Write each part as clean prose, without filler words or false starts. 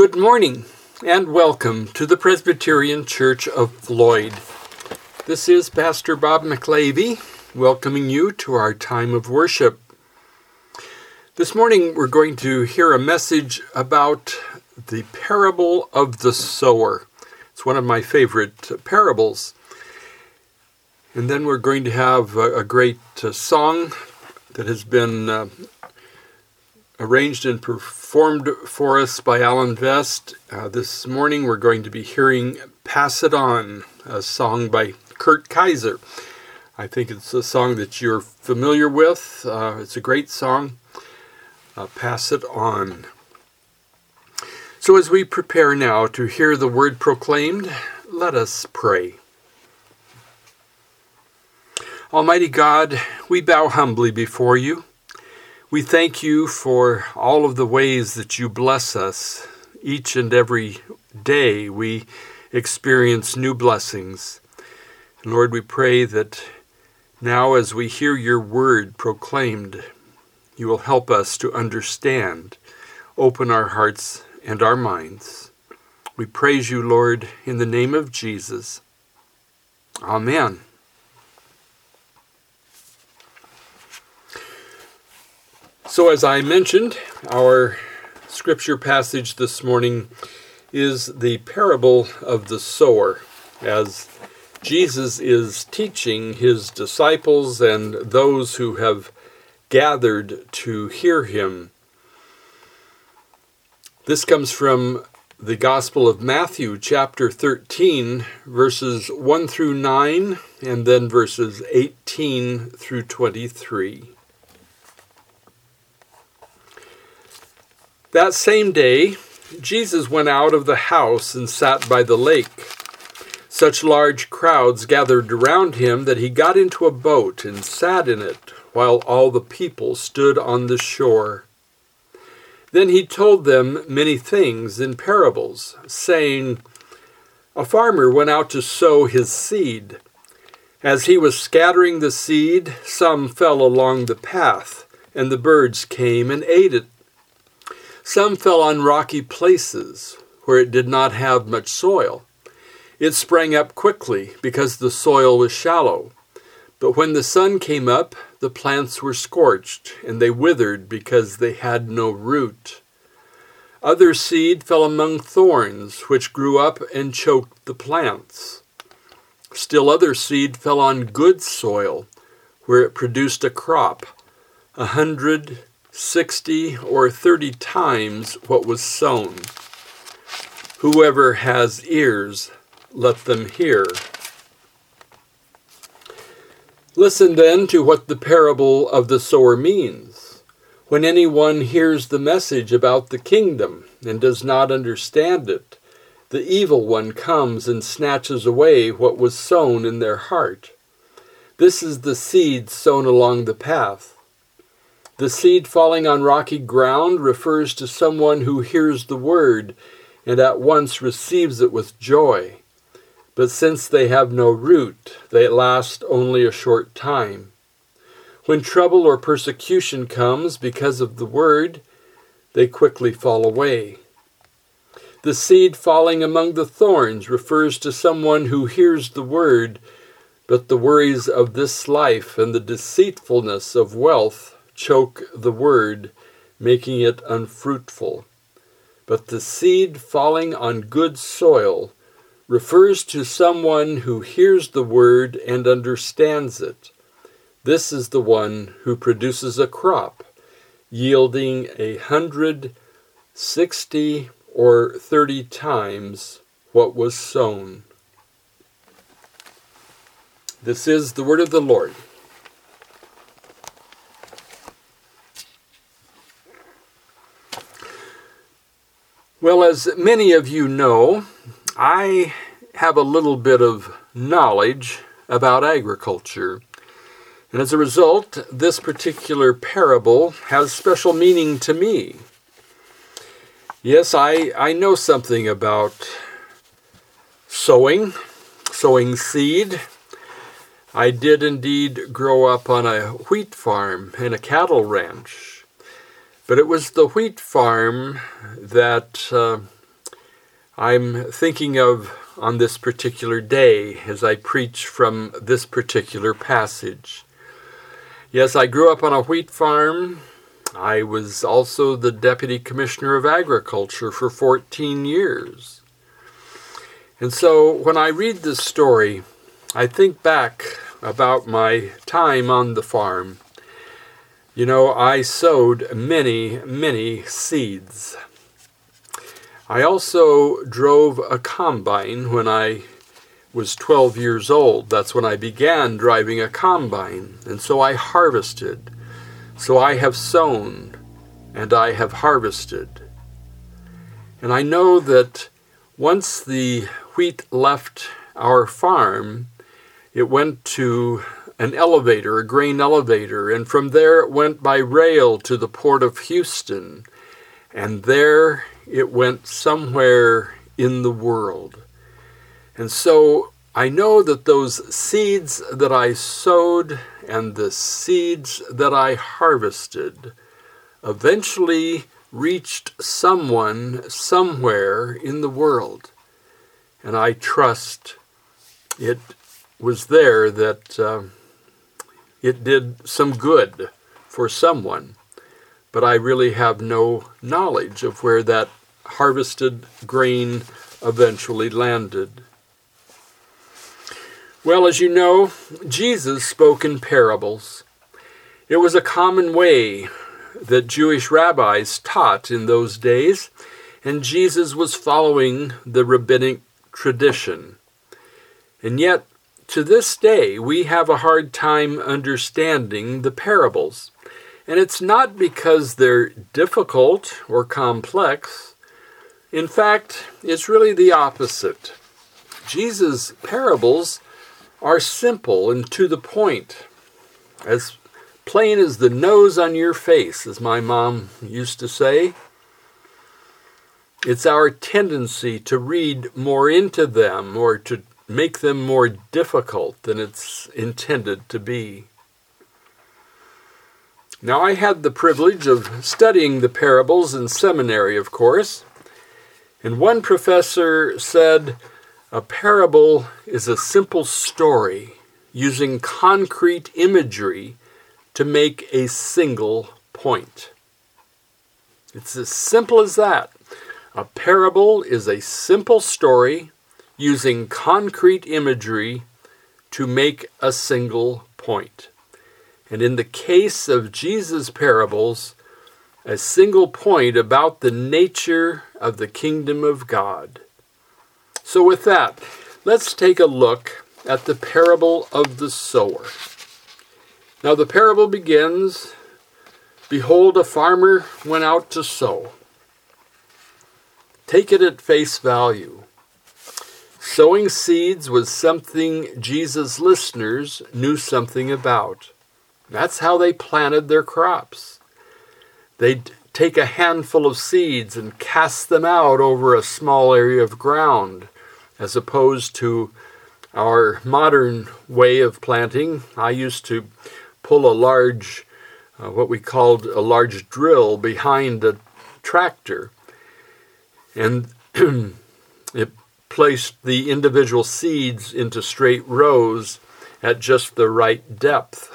Good morning and welcome to the Presbyterian Church of Floyd. This is Pastor Bob McLavy welcoming you to our time of worship. This morning we're going to hear a message about the parable of the sower. It's one of my favorite parables. And then we're going to have a great song that has been arranged and performed for us by Alan Vest. This morning we're going to be hearing Pass It On, a song by Kurt Kaiser. I think it's a song that you're familiar with. It's a great song. Pass It On. So as we prepare now to hear the word proclaimed, let us pray. Almighty God, we bow humbly before you. We thank you for all of the ways that you bless us. Each and every day we experience new blessings. And Lord, we pray that now as we hear your word proclaimed, you will help us to understand, open our hearts and our minds. We praise you, Lord, in the name of Jesus. Amen. So as I mentioned, our scripture passage this morning is the parable of the sower, as Jesus is teaching his disciples and those who have gathered to hear him. This comes from the Gospel of Matthew, chapter 13, verses 1 through 9, and then verses 18 through 23. That same day, Jesus went out of the house and sat by the lake. Such large crowds gathered around him that he got into a boat and sat in it, while all the people stood on the shore. Then he told them many things in parables, saying, A farmer went out to sow his seed. As he was scattering the seed, some fell along the path, and the birds came and ate it. Some fell on rocky places where it did not have much soil. It sprang up quickly because the soil was shallow. But when the sun came up, the plants were scorched, and they withered because they had no root. Other seed fell among thorns, which grew up and choked the plants. Still other seed fell on good soil, where it produced a crop, 100, 60 or 30 times what was sown. Whoever has ears, let them hear. Listen then to what the parable of the sower means. When anyone hears the message about the kingdom and does not understand it, the evil one comes and snatches away what was sown in their heart. This is the seed sown along the path. The seed falling on rocky ground refers to someone who hears the word and at once receives it with joy. But since they have no root, they last only a short time. When trouble or persecution comes because of the word, they quickly fall away. The seed falling among the thorns refers to someone who hears the word, but the worries of this life and the deceitfulness of wealth choke the word, making it unfruitful. But the seed falling on good soil refers to someone who hears the word and understands it. This is the one who produces a crop, yielding 100, 60, or 30 times what was sown. This is the word of the Lord. Well, as many of you know, I have a little bit of knowledge about agriculture. And as a result, this particular parable has special meaning to me. Yes, I know something about sowing seed. I did indeed grow up on a wheat farm and a cattle ranch. But it was the wheat farm that I'm thinking of on this particular day as I preach from this particular passage. Yes, I grew up on a wheat farm. I was also the Deputy Commissioner of Agriculture for 14 years. And so when I read this story, I think back about my time on the farm. You know, I sowed many, many seeds. I also drove a combine when I was 12 years old. That's when I began driving a combine. And so I harvested. So I have sown and I have harvested. And I know that once the wheat left our farm, it went to an elevator, a grain elevator, and from there it went by rail to the port of Houston. And there it went somewhere in the world. And so I know that those seeds that I sowed and the seeds that I harvested eventually reached someone somewhere in the world. And I trust it was there that it did some good for someone. But I really have no knowledge of where that harvested grain eventually landed. Well, as you know, Jesus spoke in parables. It was a common way that Jewish rabbis taught in those days, and Jesus was following the rabbinic tradition. And yet, to this day, we have a hard time understanding the parables. And it's not because they're difficult or complex. In fact, it's really the opposite. Jesus' parables are simple and to the point, as plain as the nose on your face, as my mom used to say. It's our tendency to read more into them or to make them more difficult than it's intended to be. Now, I had the privilege of studying the parables in seminary, of course, and one professor said, a parable is a simple story using concrete imagery to make a single point. It's as simple as that. A parable is a simple story using concrete imagery to make a single point. And in the case of Jesus' parables, a single point about the nature of the kingdom of God. So with that, let's take a look at the parable of the sower. Now the parable begins, behold, a farmer went out to sow. Take it at face value. Sowing seeds was something Jesus' listeners knew something about. That's how they planted their crops. They'd take a handful of seeds and cast them out over a small area of ground, as opposed to our modern way of planting. I used to pull a large, what we called a large drill behind a tractor, and it placed the individual seeds into straight rows at just the right depth.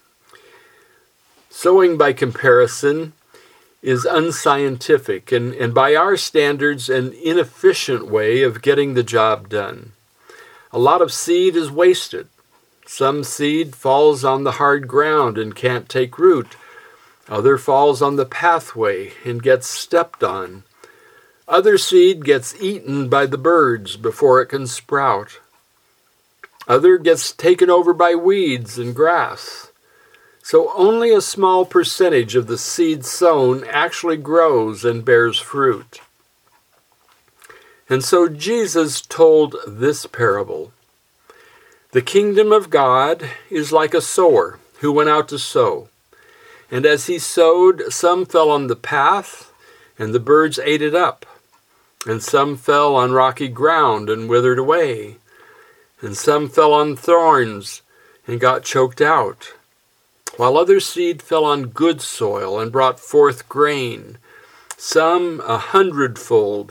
Sowing, by comparison, is unscientific and by our standards an inefficient way of getting the job done. A lot of seed is wasted. Some seed falls on the hard ground and can't take root. Other falls on the pathway and gets stepped on. Other seed gets eaten by the birds before it can sprout. Other gets taken over by weeds and grass. So only a small percentage of the seed sown actually grows and bears fruit. And so Jesus told this parable. The kingdom of God is like a sower who went out to sow. And as he sowed, some fell on the path, and the birds ate it up. And some fell on rocky ground and withered away. And some fell on thorns and got choked out. While other seed fell on good soil and brought forth grain, some 100-fold,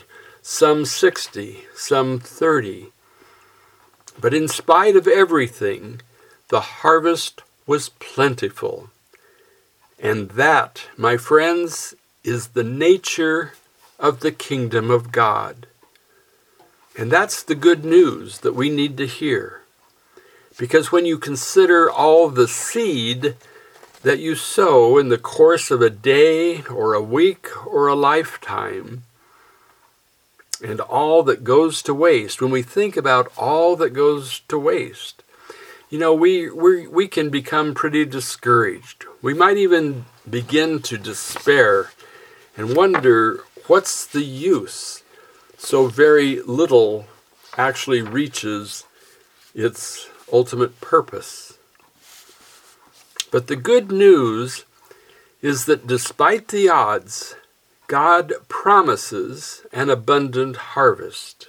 some 60, some 30. But in spite of everything, the harvest was plentiful. And that, my friends, is the nature of the kingdom of God. And that's the good news that we need to hear. Because when you consider all the seed that you sow in the course of a day or a week or a lifetime, and all that goes to waste, when we think about all that goes to waste, we can become pretty discouraged. We might even begin to despair and wonder, what's the use? So very little actually reaches its ultimate purpose. But the good news is that despite the odds, God promises an abundant harvest.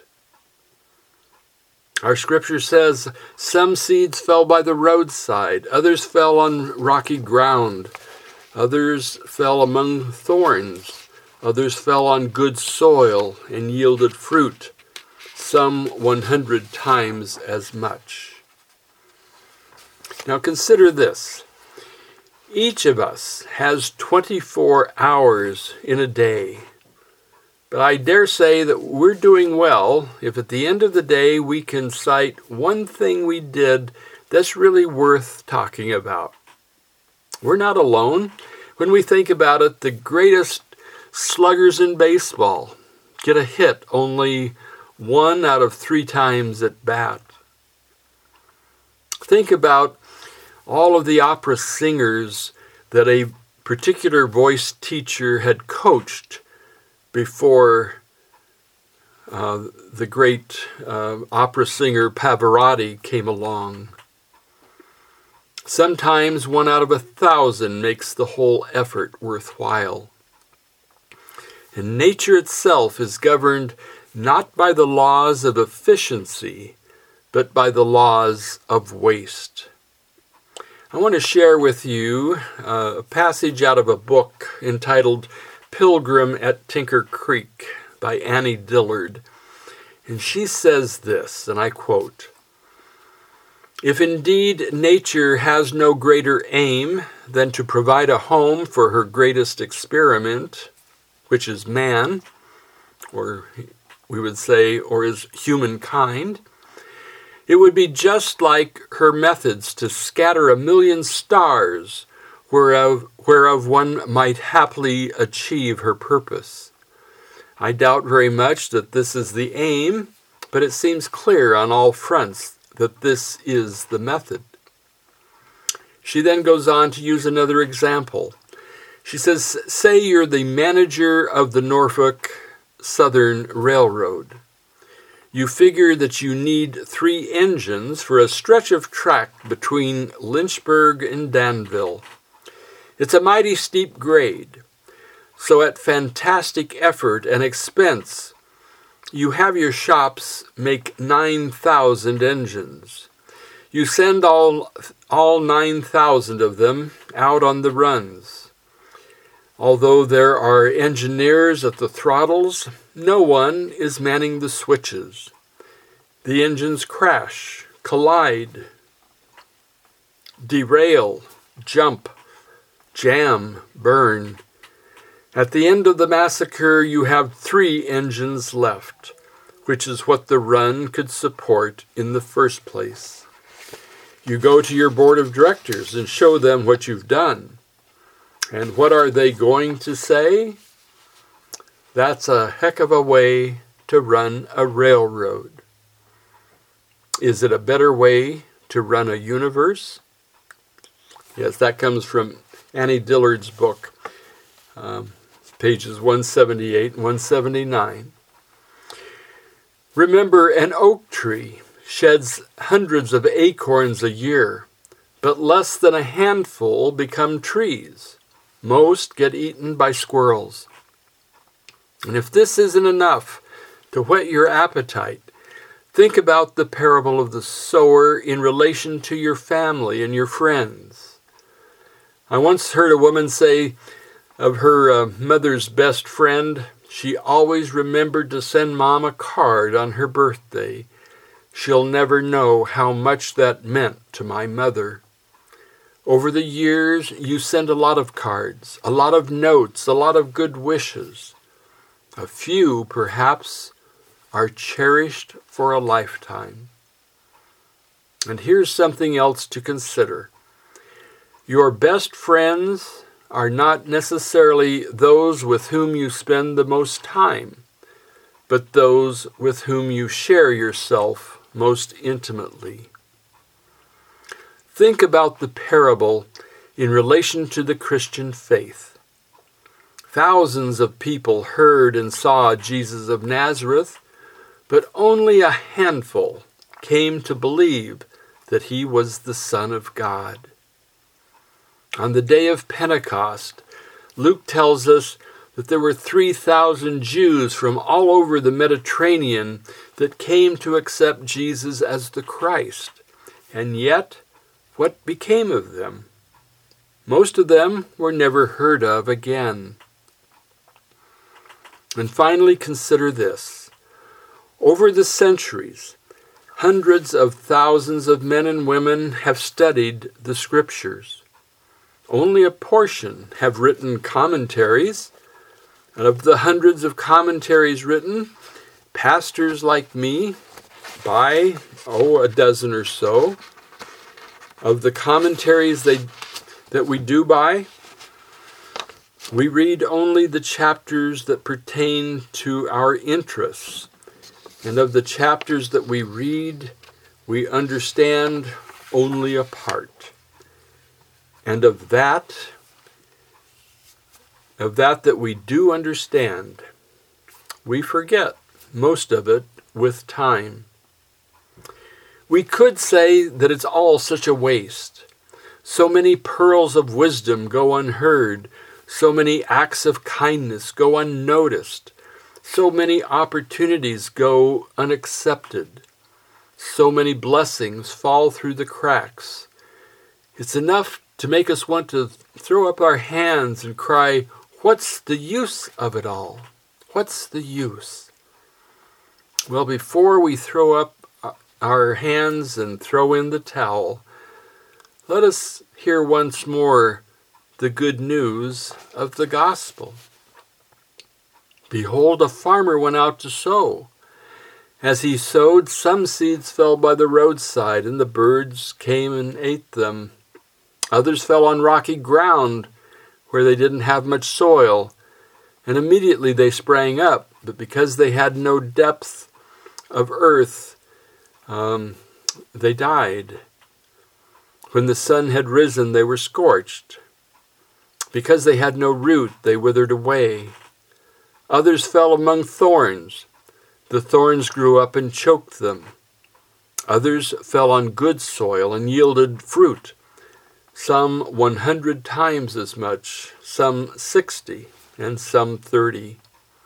Our scripture says, some seeds fell by the roadside, others fell on rocky ground, others fell among thorns, others fell on good soil and yielded fruit, some 100 times as much. Now consider this. Each of us has 24 hours in a day. But I dare say that we're doing well if at the end of the day we can cite one thing we did that's really worth talking about. We're not alone. When we think about it, the greatest sluggers in baseball get a hit only 1 out of 3 times at bat. Think about all of the opera singers that a particular voice teacher had coached before the great opera singer Pavarotti came along. Sometimes 1 out of 1,000 makes the whole effort worthwhile. And nature itself is governed not by the laws of efficiency, but by the laws of waste. I want to share with you a passage out of a book entitled Pilgrim at Tinker Creek by Annie Dillard. And she says this, and I quote, "If indeed nature has no greater aim than to provide a home for her greatest experiment, which is man, or we would say, or is humankind, it would be just like her methods to scatter 1,000,000 stars, whereof one might happily achieve her purpose. I doubt very much that this is the aim, but it seems clear on all fronts that this is the method." She then goes on to use another example. She says, say you're the manager of the Norfolk Southern Railroad. You figure that you need 3 engines for a stretch of track between Lynchburg and Danville. It's a mighty steep grade, so at fantastic effort and expense, you have your shops make 9,000 engines. You send all 9,000 of them out on the runs. Although there are engineers at the throttles, no one is manning the switches. The engines crash, collide, derail, jump, jam, burn. At the end of the massacre, you have 3 engines left, which is what the run could support in the first place. You go to your board of directors and show them what you've done. And what are they going to say? That's a heck of a way to run a railroad. Is it a better way to run a universe? Yes, that comes from Annie Dillard's book, pages 178 and 179. Remember, an oak tree sheds hundreds of acorns a year, but less than a handful become trees. Most get eaten by squirrels. And if this isn't enough to whet your appetite, think about the parable of the sower in relation to your family and your friends. I once heard a woman say of her mother's best friend, She always remembered to send Mom a card on her birthday. She'll never know how much that meant to my mother. Over the years, you sent a lot of cards, a lot of notes, a lot of good wishes. A few, perhaps, are cherished for a lifetime. And here's something else to consider. Your best friends are not necessarily those with whom you spend the most time, but those with whom you share yourself most intimately. Think about the parable in relation to the Christian faith. Thousands of people heard and saw Jesus of Nazareth, but only a handful came to believe that he was the Son of God. On the day of Pentecost, Luke tells us that there were 3,000 Jews from all over the Mediterranean that came to accept Jesus as the Christ. And yet, what became of them? Most of them were never heard of again. And finally, consider this. Over the centuries, hundreds of thousands of men and women have studied the Scriptures. Only a portion have written commentaries, and of the hundreds of commentaries written, pastors like me buy, a dozen or so. Of the commentaries that we do buy, we read only the chapters that pertain to our interests. And of the chapters that we read, we understand only a part. And of that we do understand, we forget most of it with time. We could say that it's all such a waste. So many pearls of wisdom go unheard. So many acts of kindness go unnoticed. So many opportunities go unaccepted. So many blessings fall through the cracks. It's enough to make us want to throw up our hands and cry, "What's the use of it all? What's the use?" Well, before we throw up our hands and throw in the towel, let us hear once more the good news of the gospel. Behold, a farmer went out to sow. As he sowed, some seeds fell by the roadside, and the birds came and ate them. Others fell on rocky ground where they didn't have much soil, and immediately they sprang up, but because they had no depth of earth, they died. When the sun had risen, they were scorched. Because they had no root, they withered away. Others fell among thorns. The thorns grew up and choked them. Others fell on good soil and yielded fruit, some 100 times as much, some 60, and some 30.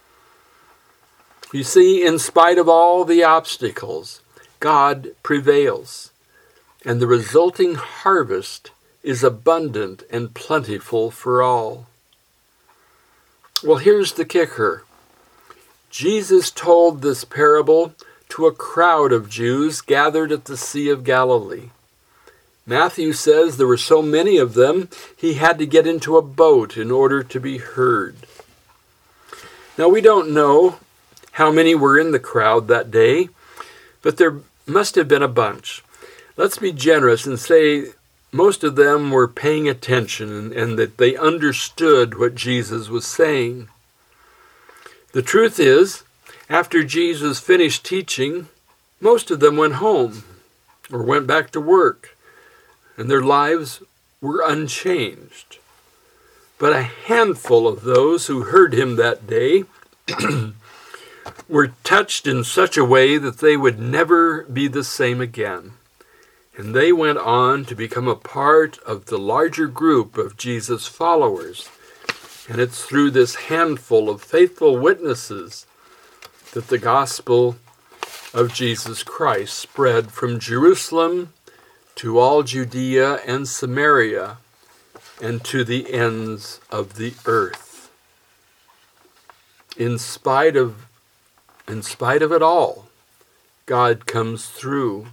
You see, in spite of all the obstacles, God prevails, and the resulting harvest is abundant and plentiful for all. Well, here's the kicker. Jesus told this parable to a crowd of Jews gathered at the Sea of Galilee. Matthew says there were so many of them, he had to get into a boat in order to be heard. Now, we don't know how many were in the crowd that day, but there must have been a bunch. Let's be generous and say most of them were paying attention and that they understood what Jesus was saying. The truth is, after Jesus finished teaching, most of them went home or went back to work, and their lives were unchanged. But a handful of those who heard him that day were touched in such a way that they would never be the same again. And they went on to become a part of the larger group of Jesus' followers. And it's through this handful of faithful witnesses that the gospel of Jesus Christ spread from Jerusalem to all Judea and Samaria and to the ends of the earth. in spite of it all, God comes through.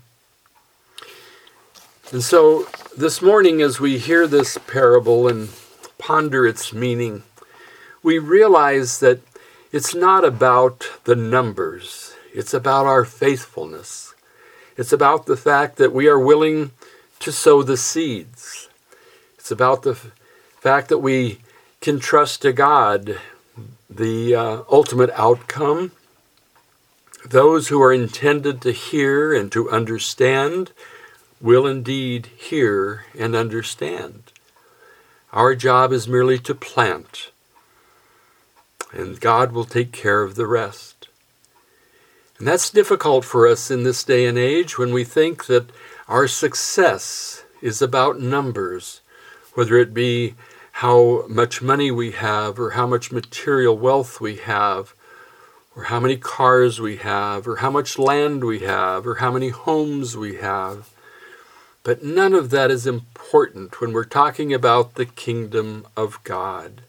And so this morning, as we hear this parable and ponder its meaning, we realize that it's not about the numbers. It's about our faithfulness. It's about the fact that we are willing to sow the seeds. It's about the fact that we can trust to God the ultimate outcome. Those who are intended to hear and to understand will indeed hear and understand. Our job is merely to plant, and God will take care of the rest. And that's difficult for us in this day and age when we think that our success is about numbers, whether it be how much money we have or how much material wealth we have, or how many cars we have, or how much land we have, or how many homes we have. But none of that is important when we're talking about the kingdom of God.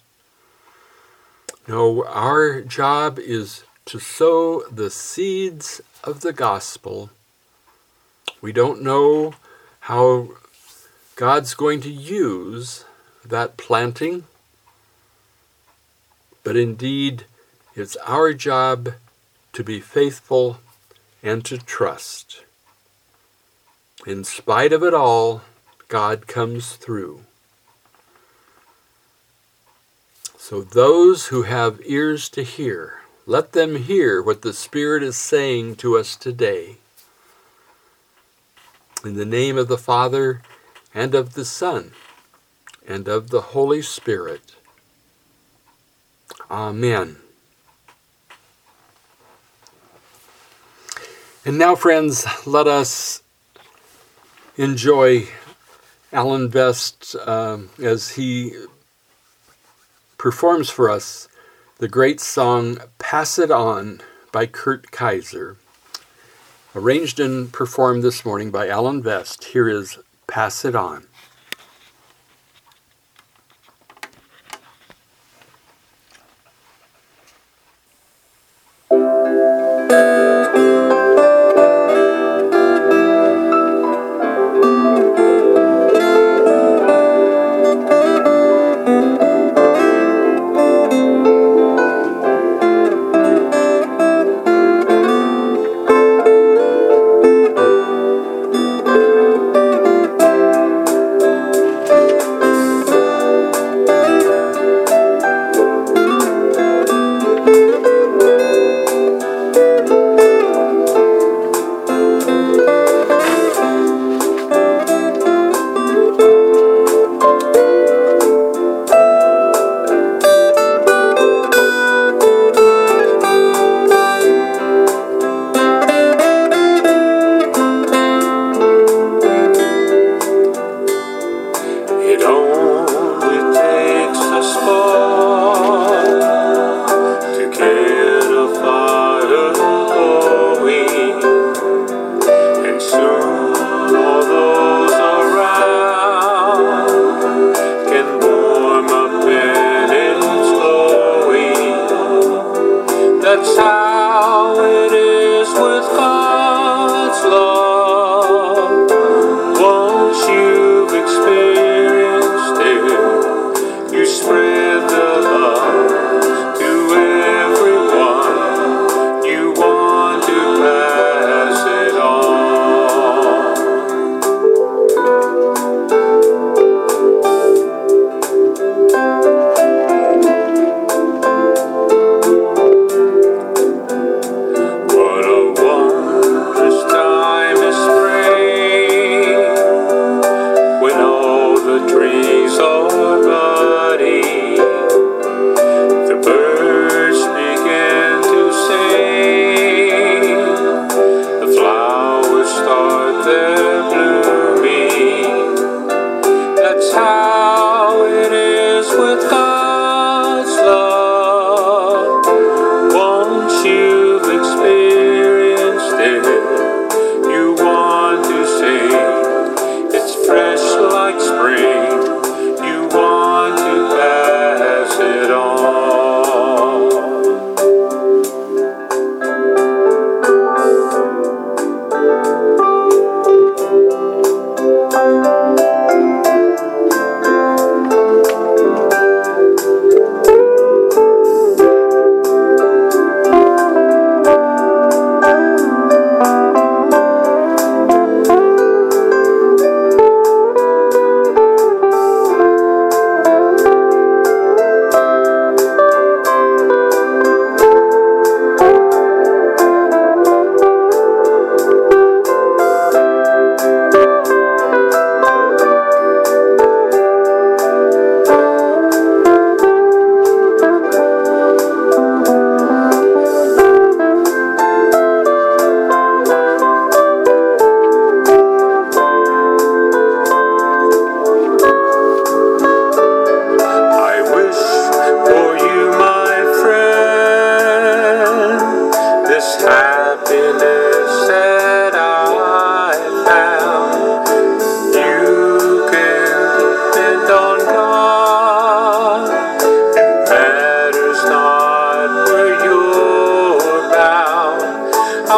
No, our job is to sow the seeds of the gospel. We don't know how God's going to use that planting, but indeed, it's our job to be faithful and to trust. In spite of it all, God comes through. So those who have ears to hear, let them hear what the Spirit is saying to us today. In the name of the Father, and of the Son, and of the Holy Spirit. Amen. And now, friends, let us enjoy Alan Vest as he performs for us the great song Pass It On by Kurt Kaiser. Arranged and performed this morning by Alan Vest. Here is Pass It On.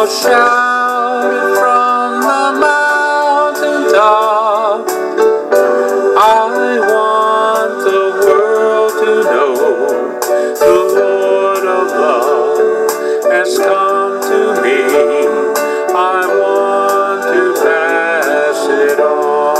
I'll shout it from the mountaintop. I want the world to know the Lord of love has come to me. I want to pass it on.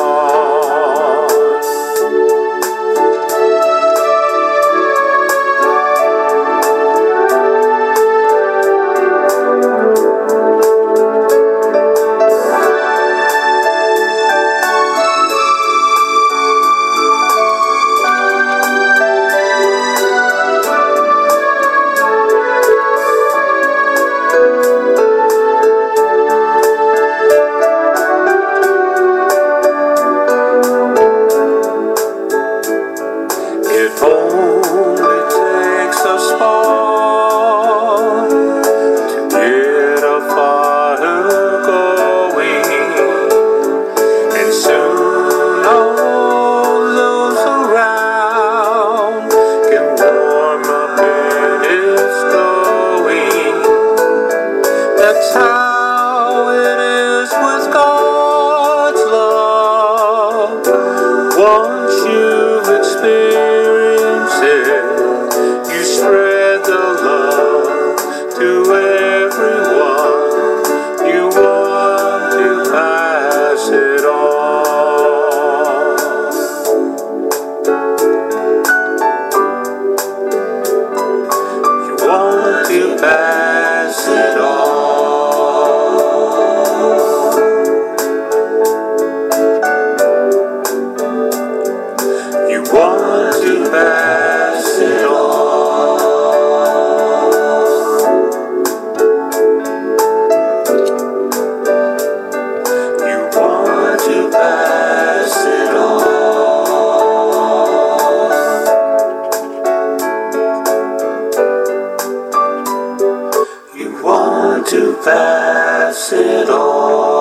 It only takes a spark to get a fire going, and soon all those around can warm up in its glowing. That's how it is with God's love. Once you've experienced it, you spread the love to everyone. You want to pass it on. You want to pass it on. You want to pass it on. You want to pass it on. You want to pass it on.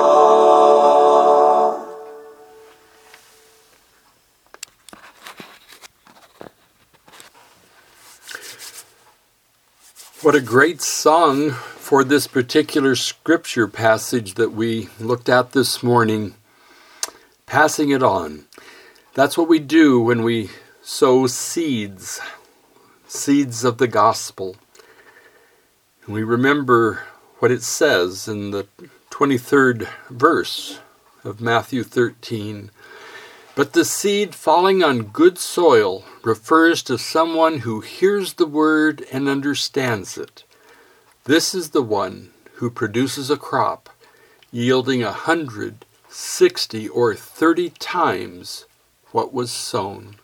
What a great song for this particular scripture passage that we looked at this morning. Passing it on. That's what we do when we sow seeds of the gospel. And we remember what it says in the 23rd verse of Matthew 13. But the seed falling on good soil refers to someone who hears the word and understands it. This is the one who produces a crop yielding 100, 60, or 30 times what was sown.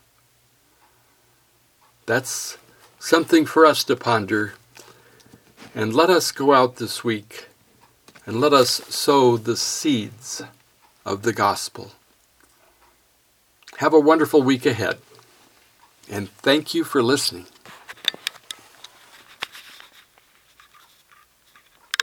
That's something for us to ponder. And let us go out this week and let us sow the seeds of the gospel. Have a wonderful week ahead, and thank you for listening.